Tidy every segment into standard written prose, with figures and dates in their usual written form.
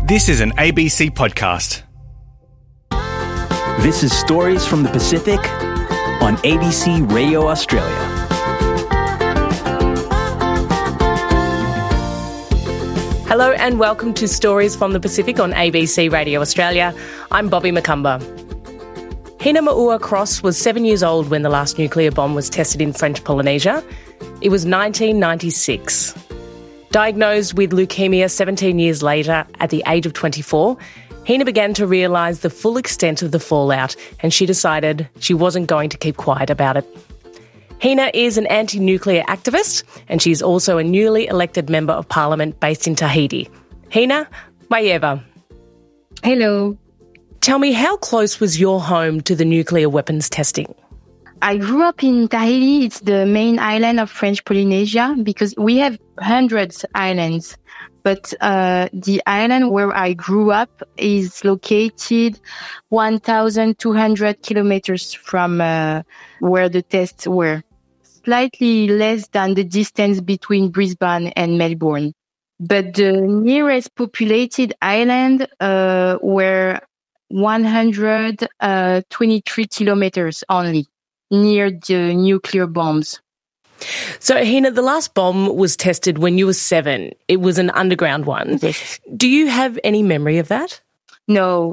This is an ABC podcast. This is Stories from the Pacific on ABC Radio Australia. Hello and welcome to Stories from the Pacific on ABC Radio Australia. I'm Bobby McCumber. Hina Maua Cross was 7 years old when the last nuclear bomb was tested in French Polynesia. It was 1996. Diagnosed with leukemia 17 years later, at the age of 24, Hina began to realise the full extent of the fallout, and she decided she wasn't going to keep quiet about it. Hina is an anti-nuclear activist, and she's also a newly elected Member of Parliament based in Tahiti. Hina, Mayeva. Hello. Tell me, how close was your home to the nuclear weapons testing? I grew up in Tahiti. It's the main island of French Polynesia because we have hundreds of islands. But the island where I grew up is located 1,200 kilometers from where the tests were. Slightly less than the distance between Brisbane and Melbourne. But the nearest populated island were 123 kilometers only, near the nuclear bombs. So, Hina, the last bomb was tested when you were 7. It was an underground one. Yes. Do you have any memory of that? No.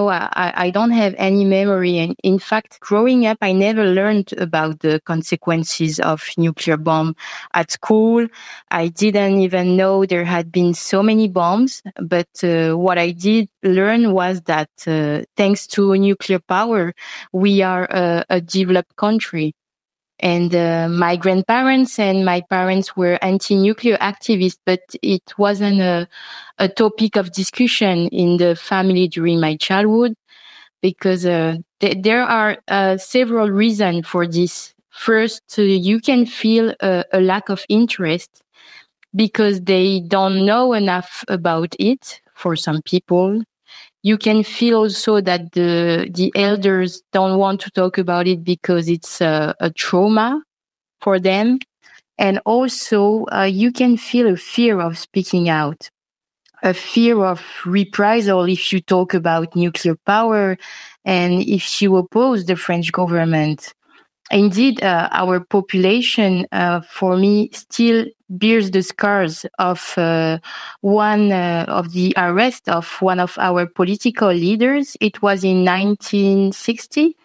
I don't have any memory. And in fact, growing up, I never learned about the consequences of nuclear bomb at school. I didn't even know there had been so many bombs. But what I did learn was that thanks to nuclear power, we are a developed country. And my grandparents and my parents were anti-nuclear activists, but it wasn't a topic of discussion in the family during my childhood because there are several reasons for this. First, you can feel a lack of interest because they don't know enough about it for some people. You can feel also that the elders don't want to talk about it because it's a trauma for them. And also, you can feel a fear of speaking out, a fear of reprisal if you talk about nuclear power and if you oppose the French government. Indeed, our population, for me, still bears the scars of one of the arrest of one of our political leaders. It was in 1960,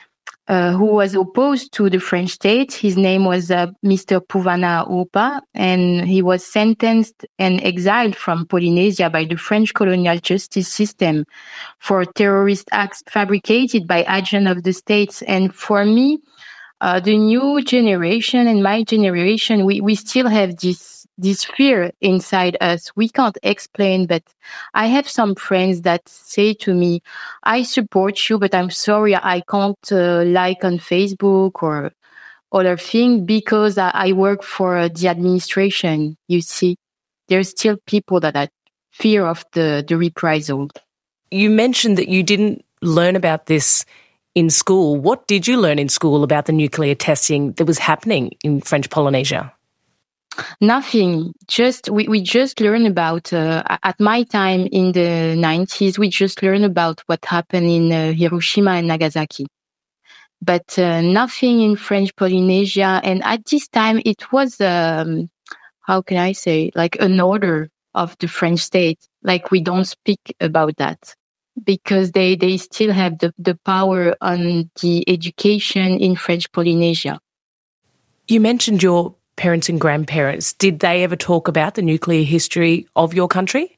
who was opposed to the French state. His name was Mr. Puvana Opa, and he was sentenced and exiled from Polynesia by the French colonial justice system for terrorist acts fabricated by agents of the states. And for me, the new generation and my generation, we still have this fear inside us. We can't explain, but I have some friends that say to me, I support you, but I'm sorry, I can't like on Facebook or other thing because I work for the administration. You see, there's still people that have fear of the reprisal. You mentioned that you didn't learn about this in school. What did you learn in school about the nuclear testing that was happening in French Polynesia? Nothing. We just learned about, at my time in the 90s, we just learned about what happened in Hiroshima and Nagasaki. But nothing in French Polynesia. And at this time, it was, how can I say, like an order of the French state. Like we don't speak about that, because they still have the power on the education in French Polynesia. You mentioned your parents and grandparents. Did they ever talk about the nuclear history of your country?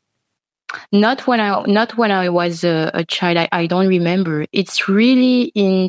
Not when I was a child. I don't remember. It's really in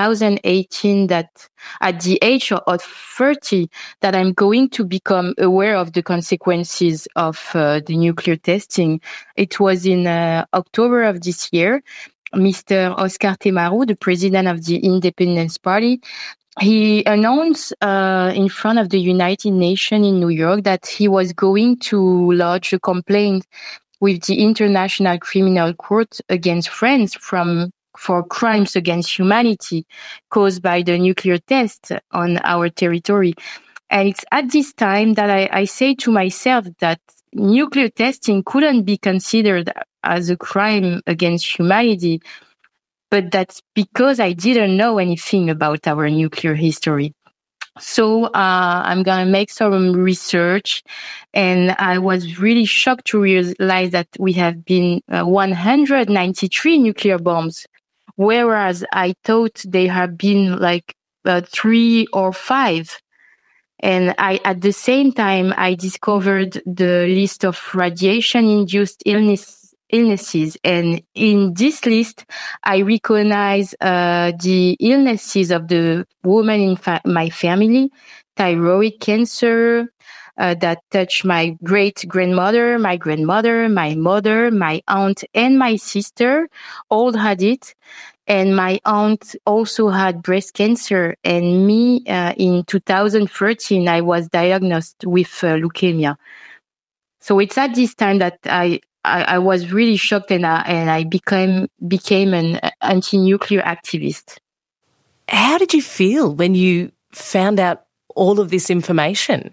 2018 that at the age of 30 that I'm going to become aware of the consequences of the nuclear testing. It was in October of this year. Mr. Oscar Temaru, the president of the Independence Party, he announced in front of the United Nations in New York that he was going to lodge a complaint with the International Criminal Court against France for crimes against humanity caused by the nuclear test on our territory. And it's at this time that I say to myself that nuclear testing couldn't be considered as a crime against humanity. But that's because I didn't know anything about our nuclear history. So I'm going to make some research, and I was really shocked to realize that we have been 193 nuclear bombs, whereas I thought they have been like 3 or 5. And at the same time, I discovered the list of radiation-induced illnesses. And in this list, I recognize the illnesses of the women in my family, thyroid cancer, that touched my great-grandmother, my grandmother, my mother, my aunt, and my sister all had it. And my aunt also had breast cancer. And me, in 2013, I was diagnosed with leukemia. So it's at this time that I was really shocked, and I became an anti-nuclear activist. How did you feel when you found out all of this information?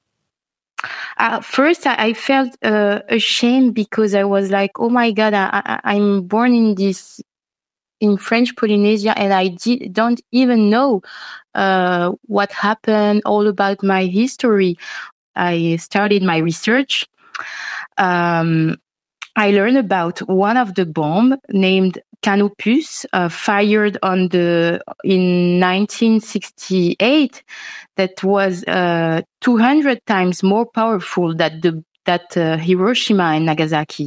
First, I felt ashamed because I was like, oh my God, I'm born in French Polynesia, and I don't even know what happened, all about my history. I started my research. I learned about one of the bomb named Canopus, fired in 1968, that was 200 times more powerful than Hiroshima and Nagasaki.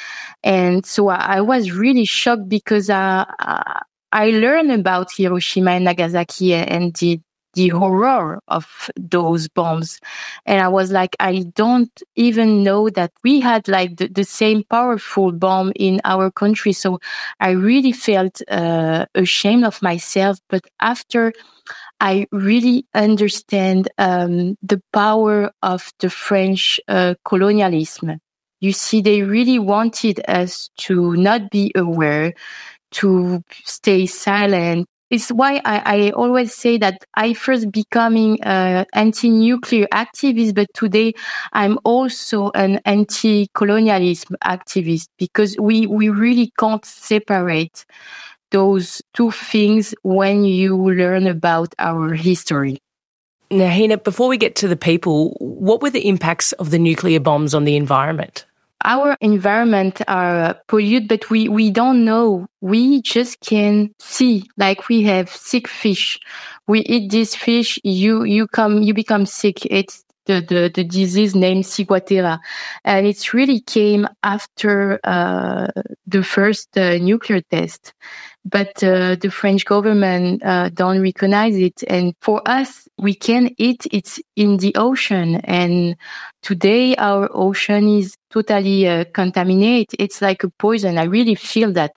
And so I was really shocked because I learned about Hiroshima and Nagasaki and the horror of those bombs. And I was like, I don't even know that we had like the same powerful bomb in our country. So I really felt ashamed of myself. But after I really understand the power of the French colonialism. You see, they really wanted us to not be aware, to stay silent. It's why I always say that I first becoming an anti-nuclear activist, but today I'm also an anti-colonialism activist, because we really can't separate those two things when you learn about our history. Now, Hina, before we get to the people, what were the impacts of the nuclear bombs on the environment? Our environment are polluted, but we don't know. We just can see, like we have sick fish. We eat this fish, you become sick. It's the disease named Ciguatera. And it really came after the first nuclear test. But the French government don't recognize it. And for us, we can eat it in the ocean. And today our ocean is totally contaminated. It's like a poison. I really feel that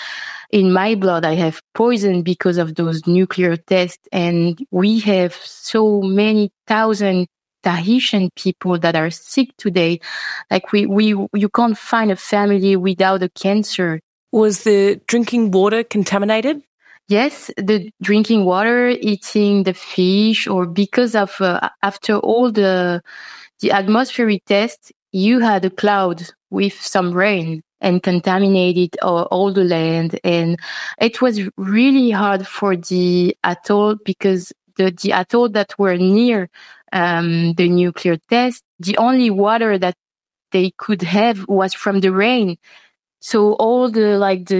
in my blood I have poison because of those nuclear tests. And we have so many thousand Tahitian people that are sick today. Like you can't find a family without a cancer. Was the drinking water contaminated? Yes, the drinking water, eating the fish, or because of after all the atmospheric test, you had a cloud with some rain and contaminated all the land. And it was really hard for the atoll, because the atoll that were near the nuclear test, the only water that they could have was from the rain. So all the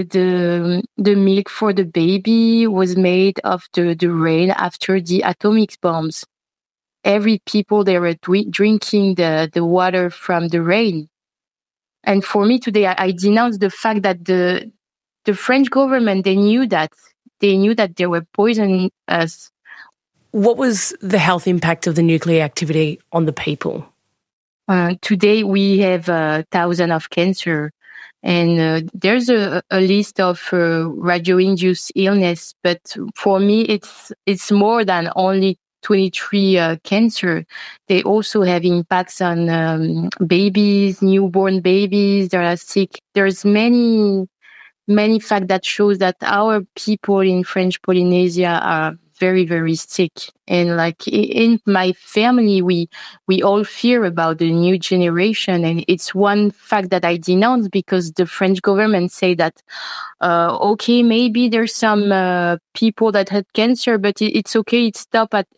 milk for the baby was made of the rain after the atomic bombs. Every people, they were drinking the water from the rain. And for me today, I denounce the fact that the French government, they knew that they were poisoning us. What was the health impact of the nuclear activity on the people? Today we have thousands of cancer. And there's a list of radio-induced illness, but for me, it's more than only 23 cancer. They also have impacts on babies, newborn babies that are sick. There's many facts that shows that our people in French Polynesia are very, very sick. And like in my family, we all fear about the new generation. And it's one fact that I denounce because the French government say that, okay, maybe there's some people that had cancer, but it's okay. It stopped at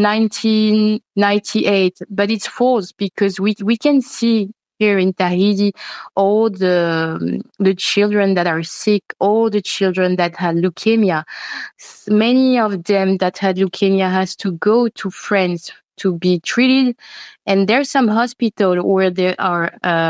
1998, but it's false because we can see here in Tahiti all the children that are sick, all the children that had leukemia. Many of them that had leukemia has to go to France to be treated, and there's some hospital where there are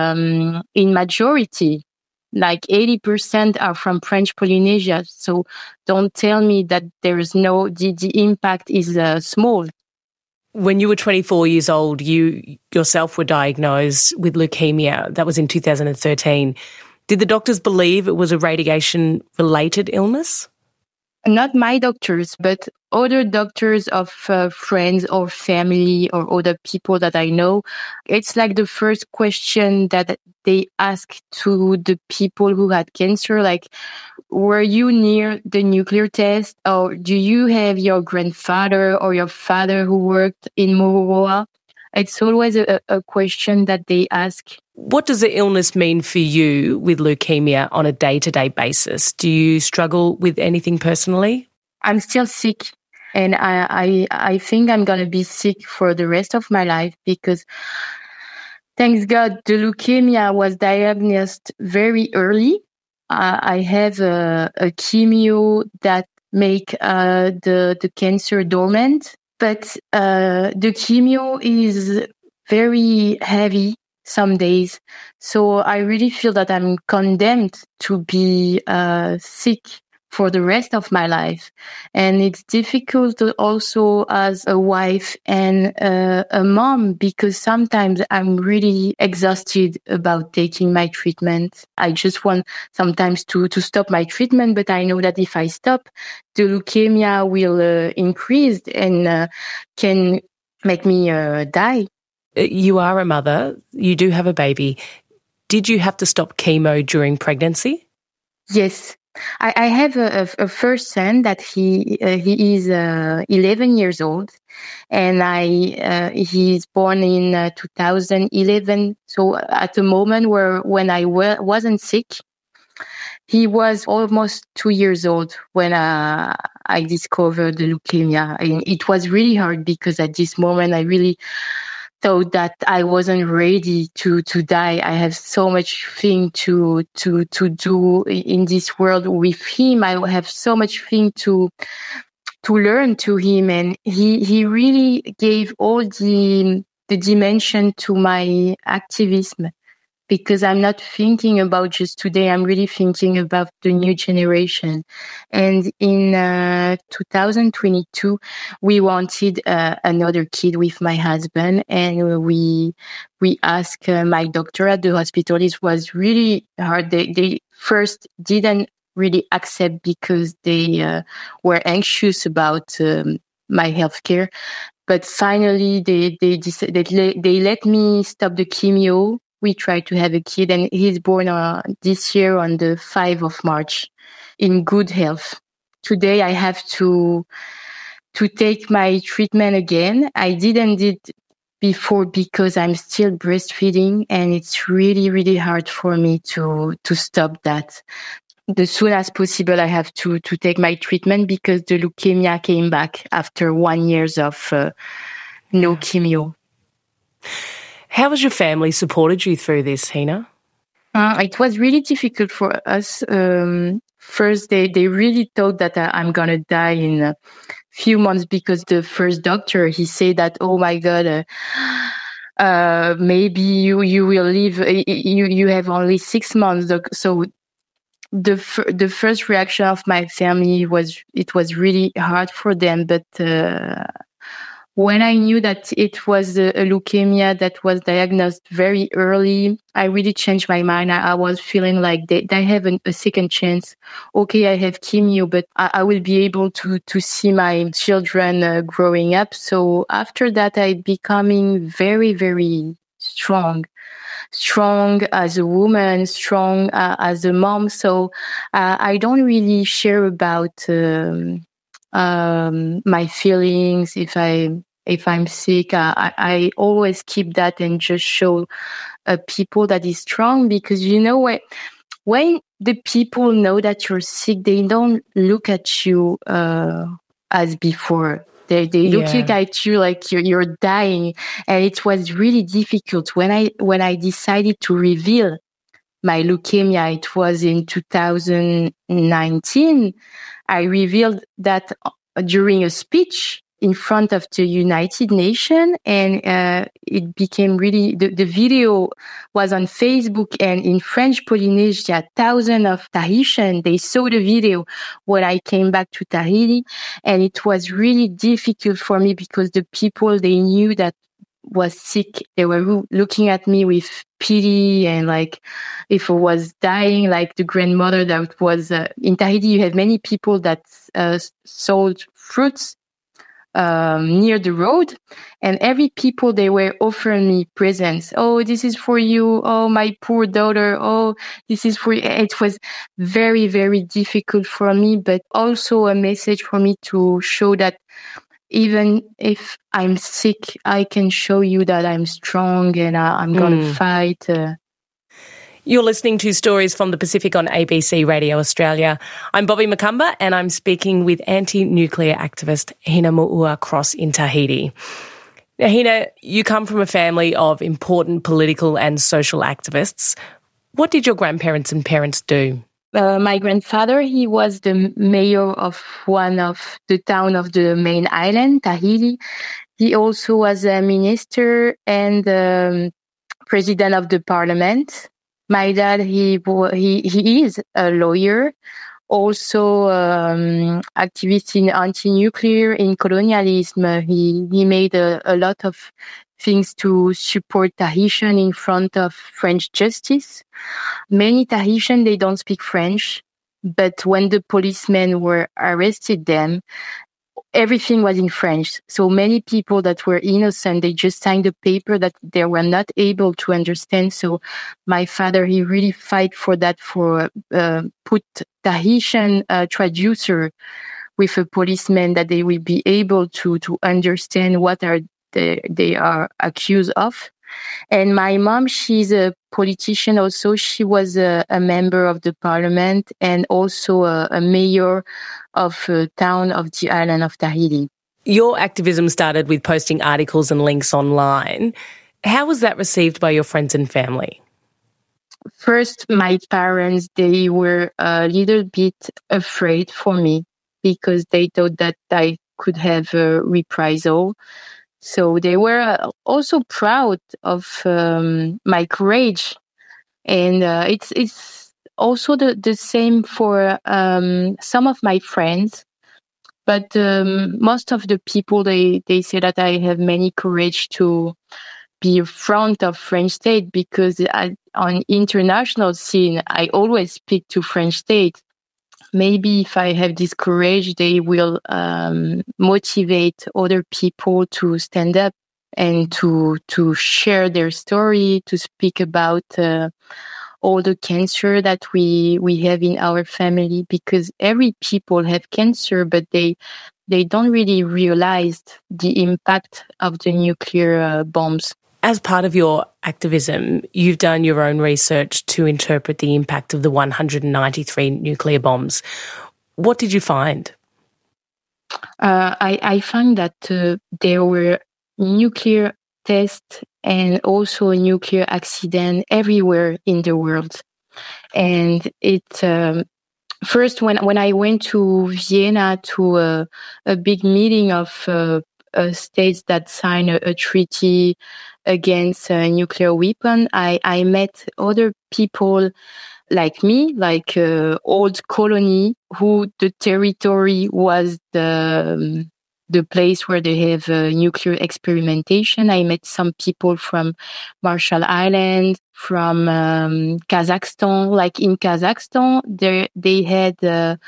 in majority, like 80% are from French Polynesia. So don't tell me that there is the impact is small. When you were 24 years old, you yourself were diagnosed with leukemia. That was in 2013. Did the doctors believe it was a radiation-related illness? Not my doctors, but other doctors of friends or family or other people that I know. It's like the first question that they ask to the people who had cancer, like, were you near the nuclear test, or do you have your grandfather or your father who worked in Moroa? It's always a question that they ask. What does the illness mean for you with leukemia on a day-to-day basis? Do you struggle with anything personally? I'm still sick, and I think I'm going to be sick for the rest of my life because, thanks God, the leukemia was diagnosed very early. I have a chemo that make the cancer dormant, but the chemo is very heavy some days. So I really feel that I'm condemned to be sick for the rest of my life. And it's difficult also as a wife and a mom, because sometimes I'm really exhausted about taking my treatment. I just want sometimes to stop my treatment, but I know that if I stop, the leukemia will increase and can make me die. You are a mother. You do have a baby. Did you have to stop chemo during pregnancy? Yes. I have a first son that he is 11 years old, and he's born in 2011. So at the moment when I wasn't sick, he was almost 2 years old when I discovered the leukemia, and it was really hard because at this moment I really thought that I wasn't ready to die. I have so much thing to do in this world with him. I have so much thing to learn to him, and he really gave all the dimension to my activism, because I'm not thinking about just today. I'm really thinking about the new generation. And in 2022, we wanted another kid with my husband, and we asked my doctor at the hospital. It was really hard. They first didn't really accept because they were anxious about my healthcare. But finally, they let me stop the chemo. We tried to have a kid, and he's born this year on the 5th of March in good health. Today I have to take my treatment again. I didn't did before because I'm still breastfeeding, and it's really, really hard for me to stop that. The soon as possible, I have to take my treatment because the leukemia came back after 1 year of no chemo. How has your family supported you through this, Hina? It was really difficult for us. First, they really thought that I'm going to die in a few months, because the first doctor, he said that, oh my God, maybe you will live, you have only 6 months. So the first reaction of my family was, it was really hard for them. But when I knew that it was a leukemia that was diagnosed very early, I really changed my mind. I was feeling like they have a second chance. Okay, I have chemo, but I will be able to see my children growing up. So after that, I becoming very, very strong as a woman, strong as a mom. So I don't really share about my feelings. If I'm sick, I always keep that and just show people that is strong, because when the people know that you're sick, they don't look at you as before. They looking at you like you're dying, and it was really difficult when I decided to reveal my leukemia. It was in 2019. I revealed that during a speech in front of the United Nations, and it became really, the video was on Facebook, and in French Polynesia, thousands of Tahitians, they saw the video when I came back to Tahiti, and it was really difficult for me because the people, they knew that was sick, they were looking at me with pity, and like if I was dying, like the grandmother that was in Tahiti, you have many people that sold fruits near the road, and every people, they were offering me presents. Oh, this is for you. Oh, my poor daughter. Oh, this is for you. It was very, very difficult for me, but also a message for me to show that even if I'm sick, I can show you that I'm strong, and I'm going to fight. You're listening to Stories from the Pacific on ABC Radio Australia. I'm Bobby Macumber, and I'm speaking with anti-nuclear activist Hina Mo'ua Cross in Tahiti. Now, Hina, you come from a family of important political and social activists. What did your grandparents and parents do? My grandfather, he was the mayor of one of the town of the main island, Tahiti. He also was a minister and president of the parliament. My dad, he is a lawyer, also activist in anti-nuclear, in colonialism. He made a lot of things to support Tahitian in front of French justice. Many Tahitian, they don't speak French, but when the policemen were arrested them, everything was in French. So many people that were innocent, they just signed a paper that they were not able to understand. So my father, he really fight for that, for put Tahitian traducer with a policeman, that they will be able to understand what they are accused of. And my mom, she's a politician also. She was a member of the parliament and also a mayor of a town of the island of Tahiti. Your activism started with posting articles and links online. How was that received by your friends and family? First, my parents, they were a little bit afraid for me because they thought that I could have a reprisal. So they were also proud of my courage. And it's also the same for some of my friends. But most of the people, they say that I have many courage to be in front of French state, because on international scene, I always speak to French state. Maybe if I have this courage, they will motivate other people to stand up and to share their story, to speak about all the cancer that we have in our family, because every people have cancer, but they don't really realize the impact of the nuclear bombs. As part of your activism, you've done your own research to interpret the impact of the 193 nuclear bombs. What did you find? I found that there were nuclear tests and also a nuclear accident everywhere in the world. And it first, when I went to Vienna to a big meeting of states that signed a treaty against a nuclear weapon, I met other people like me, like old colony, who the territory was the place where they have nuclear experimentation. I met some people from Marshall Islands, from Kazakhstan. Like in Kazakhstan, they had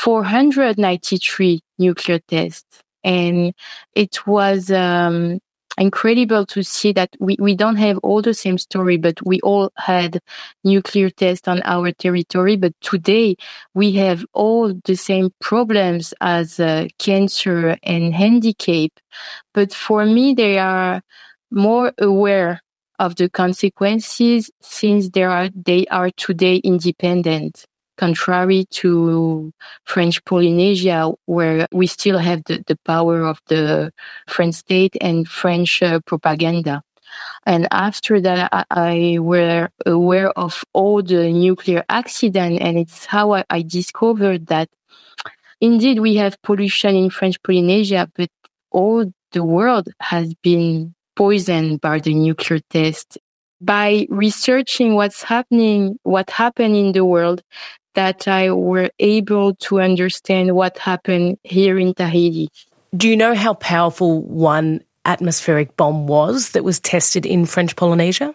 493 nuclear tests. And it was incredible to see that we don't have all the same story, but we all had nuclear tests on our territory. But today we have all the same problems as cancer and handicap. But for me, they are more aware of the consequences since they are today independent, contrary to French Polynesia, where we still have the power of the French state and French propaganda. And after that, I were aware of all the nuclear accident, and it's how I discovered that indeed we have pollution in French Polynesia, but all the world has been poisoned by the nuclear test. By researching what happened in the world, that I were able to understand what happened here in Tahiti. Do you know how powerful one atmospheric bomb was that was tested in French Polynesia?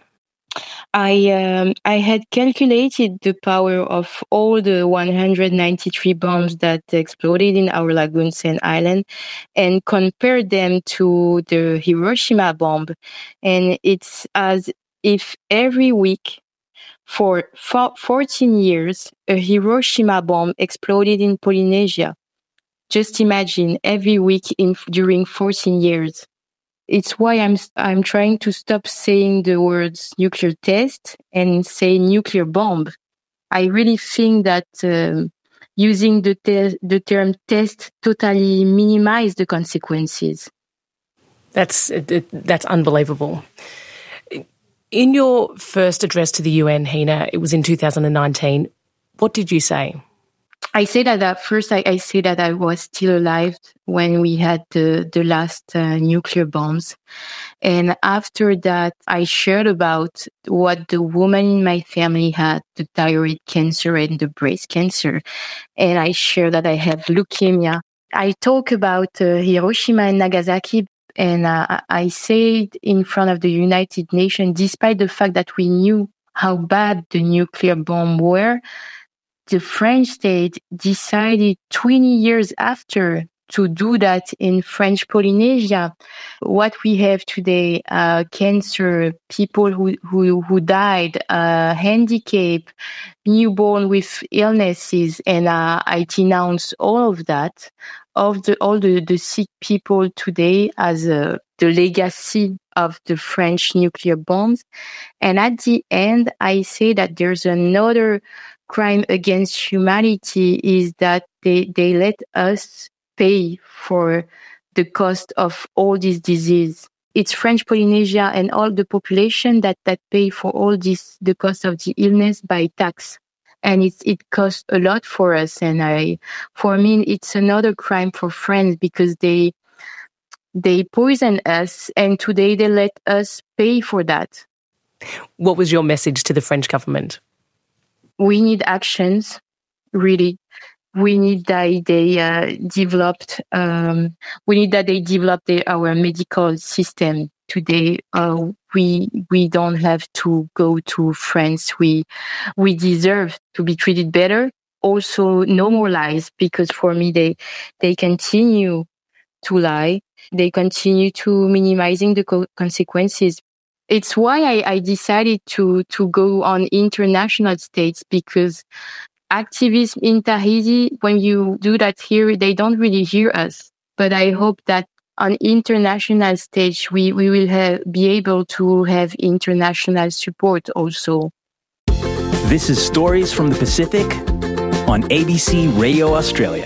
I had calculated the power of all the 193 bombs that exploded in our lagoons and island and compared them to the Hiroshima bomb. And it's as if every week for 14 years, a Hiroshima bomb exploded in Polynesia. Just imagine every week during 14 years. It's why I'm trying to stop saying the words nuclear test and say nuclear bomb. I really think that using the term test totally minimize the consequences. That's unbelievable. In your first address to the UN, Hina, it was in 2019. What did you say? I say that at first, I say that I was still alive when we had the last nuclear bombs. And after that, I shared about what the woman in my family had, the thyroid cancer and the breast cancer. And I shared that I have leukemia. I talk about Hiroshima and Nagasaki, and I said in front of the United Nations, despite the fact that we knew how bad the nuclear bomb were, the French state decided 20 years after to do that in French Polynesia. What we have today, cancer, people who died, handicap, newborn with illnesses, and I denounce all of that, all the sick people today as the legacy of the French nuclear bombs. And at the end, I say that there's another crime against humanity is that they let us pay for the cost of all this disease. It's French Polynesia and all the population that pay for all this, the cost of the illness by tax. And it costs a lot for us. And for me, it's another crime for France because they poison us and today they let us pay for that. What was your message to the French government? We need actions, really. We need that they developed. We need that they develop our medical system today. We don't have to go to France. We deserve to be treated better. Also, no more lies, because for me they continue to lie. They continue to minimizing the consequences. It's why I decided to go on international stage, because activism in Tahiti, when you do that here, they don't really hear us. But I hope that on international stage, we will be able to have international support also. This is Stories from the Pacific on ABC Radio Australia.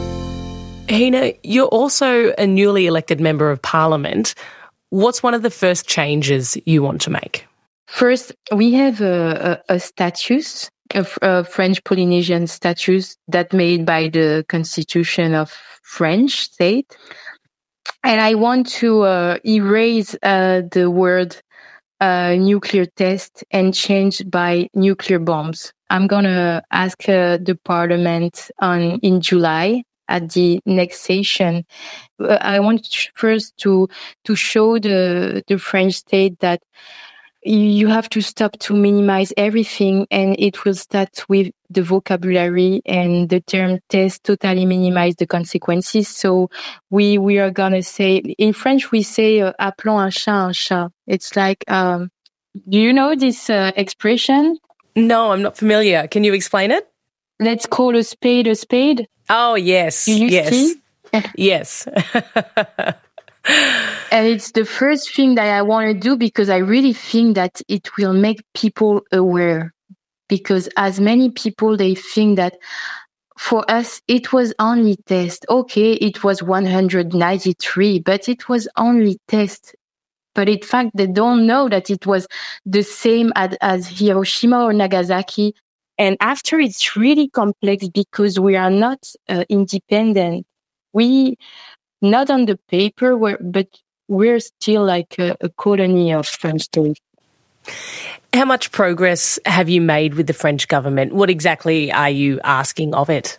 Hina, you're also a newly elected Member of Parliament. What's one of the first changes you want to make? First, we have a status, a French Polynesian status that made by the Constitution of French state. And I want to erase the word nuclear test and change by nuclear bombs. I'm going to ask the Parliament in July at the next session. I want first to show the French state that you have to stop to minimize everything, and it will start with the vocabulary, and the term test totally minimize the consequences. So we are gonna say, in French we say appelons un chat un chat. It's like, do you know this expression? No, I'm not familiar. Can you explain it? Let's call a spade a spade. Oh, yes. Yes. Yes. And it's the first thing that I want to do, because I really think that it will make people aware. Because as many people, they think that for us, it was only test. Okay, it was 193, but it was only test. But in fact, they don't know that it was the same as Hiroshima or Nagasaki. And after, it's really complex because we are not independent. We, not on the paper, but we're still like a colony of French state. How much progress have you made with the French government? What exactly are you asking of it?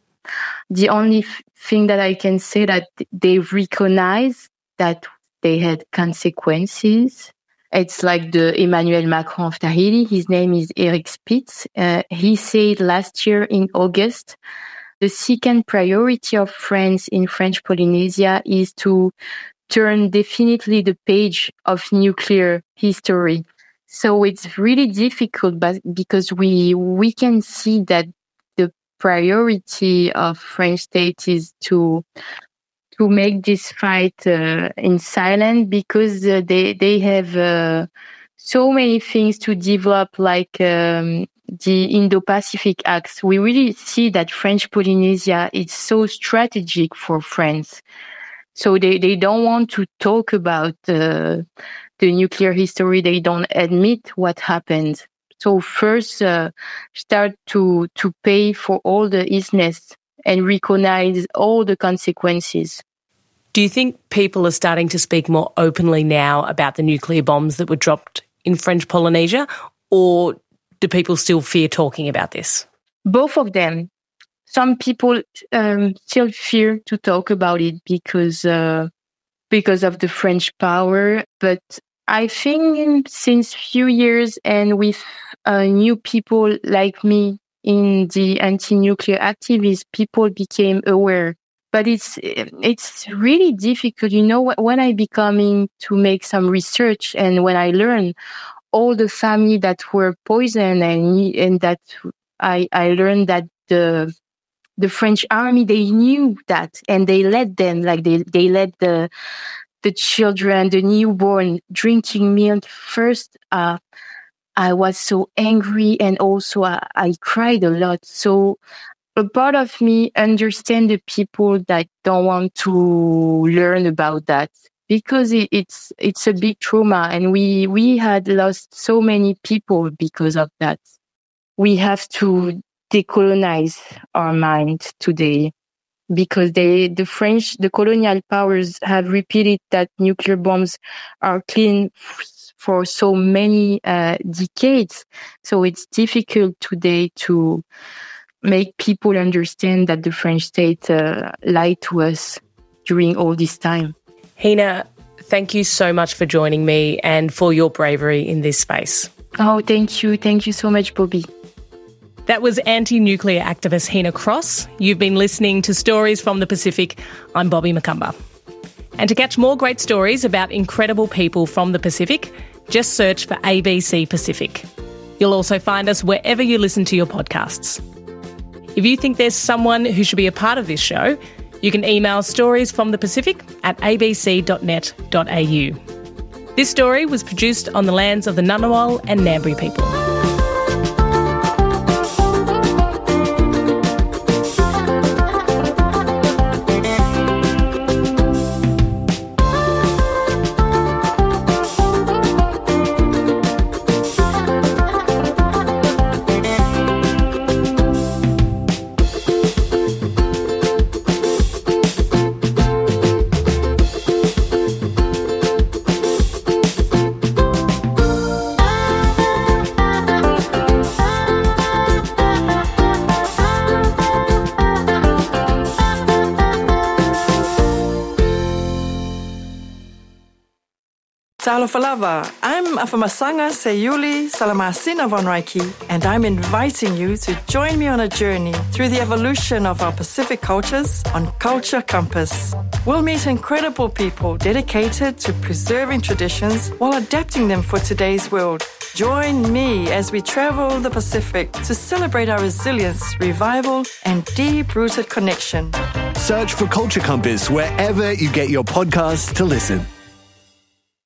The only thing that I can say that they recognize that they had consequences. It's like the Emmanuel Macron of Tahiti. His name is Eric Spitz. He said last year in August, the second priority of France in French Polynesia is to turn definitely the page of nuclear history. So it's really difficult, but because we can see that the priority of French state is to make this fight in silence, because they have so many things to develop, like the Indo-Pacific Acts. We really see that French Polynesia is so strategic for France. So they don't want to talk about the nuclear history. They don't admit what happened. So first, start to pay for all the illness and recognize all the consequences. Do you think people are starting to speak more openly now about the nuclear bombs that were dropped in French Polynesia, or do people still fear talking about this? Both of them. Some people still fear to talk about it because of the French power. But I think since few years, and with new people like me in the anti-nuclear activists, people became aware. But it's really difficult. You know, when I becoming to make some research, and when I learn all the family that were poisoned, and that I learned that the French army, they knew that, and they let them, like they let the children, the newborn, drinking milk. First, I was so angry, and also I cried a lot. So a part of me understand the people that don't want to learn about that, because it's a big trauma, and we had lost so many people because of that. We have to decolonize our mind today, because the colonial powers have repeated that nuclear bombs are clean for so many decades. So it's difficult today to make people understand that the French state lied to us during all this time. Hina, thank you so much for joining me and for your bravery in this space. Oh, thank you. Thank you so much, Bobby. That was anti-nuclear activist Hina Cross. You've been listening to Stories from the Pacific. I'm Bobby Macumber. And to catch more great stories about incredible people from the Pacific, just search for ABC Pacific. You'll also find us wherever you listen to your podcasts. If you think there's someone who should be a part of this show, you can email storiesfromthepacific@abc.net.au. This story was produced on the lands of the Ngunnawal and Ngambri people. Alofalava. I'm Afamasanga Sayuli Salamasina von Reiki, and I'm inviting you to join me on a journey through the evolution of our Pacific cultures on Culture Compass. We'll meet incredible people dedicated to preserving traditions while adapting them for today's world. Join me as we travel the Pacific to celebrate our resilience, revival, and deep-rooted connection. Search for Culture Compass wherever you get your podcasts to listen.